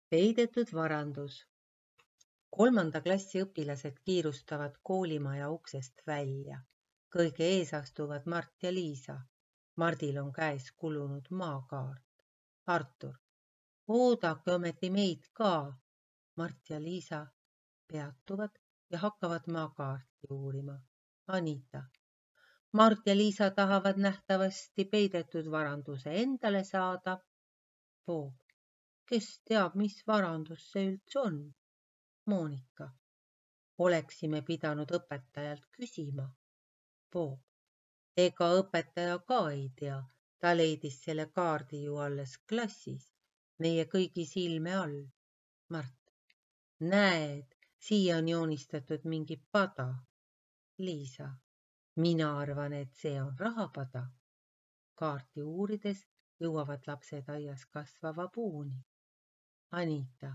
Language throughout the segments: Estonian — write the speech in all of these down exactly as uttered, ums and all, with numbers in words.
Peidetud varandus. Kolmanda klassi õpilased kiirustavad koolimaja uksest välja. Kõige ees astuvad Mart ja Liisa. Mardil on käes kulunud maakaart. Artur, oodake ometi meid ka. Mart ja Liisa peatuvad ja hakkavad maakaarti uurima. Anita. Mart ja Liisa tahavad nähtavasti peidetud varanduse endale saada. Bob. Kes teab, mis varandus see üldse on? Monika. Oleksime pidanud õpetajalt küsima. Bob. Ega õpetaja ka ei tea. Ta leidis selle kaardi ju alles klassis. Meie kõigi silme all. Mart. Näed, siia on joonistatud mingi pada. Liisa. Mina arvan, et see on rahapada. Kaarti uurides jõuavad lapsed aias kasvava puuni. Anita.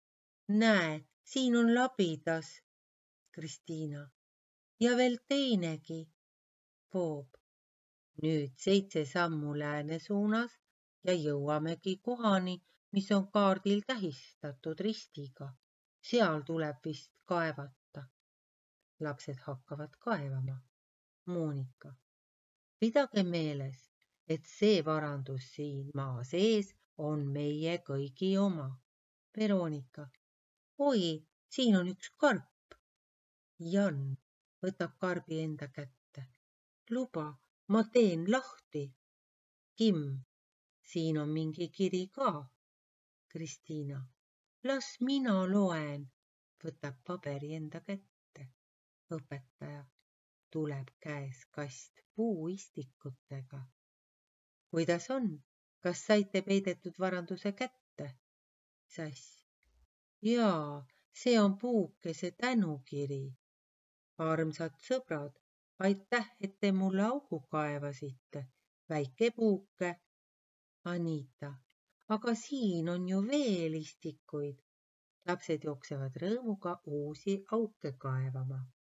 Näe, siin on labidas. Kristiina. Ja veel teinegi. Bob. Nüüd seitse sammu lääne suunas ja jõuamegi kohani, mis on kaardil tähistatud ristiga. Seal tuleb vist kaevata. Lapsed hakkavad kaevama. Monika. Pidage meeles, et see varandus siin maa sees on meie kõigi oma. Veronika. Oi, siin on üks karp. Jan võtab karbi enda kätte. Luba, ma teen lahti. Kim. Siin on mingi kiri ka. Kristiina. Las mina loen. Võtab paberi enda kätte. Õpetaja. Tuleb käes kast puuistikutega. Kuidas on? Kas saite peidetud varanduse kätte? Sass. Jaa, see on puukese tänukiri. Armsad sõbrad, aitäh, et te mulle augu kaevasite. Väike puuke. Anita. Aga siin on ju veel istikuid. Lapsed jooksevad rõõmuga uusi auke kaevama.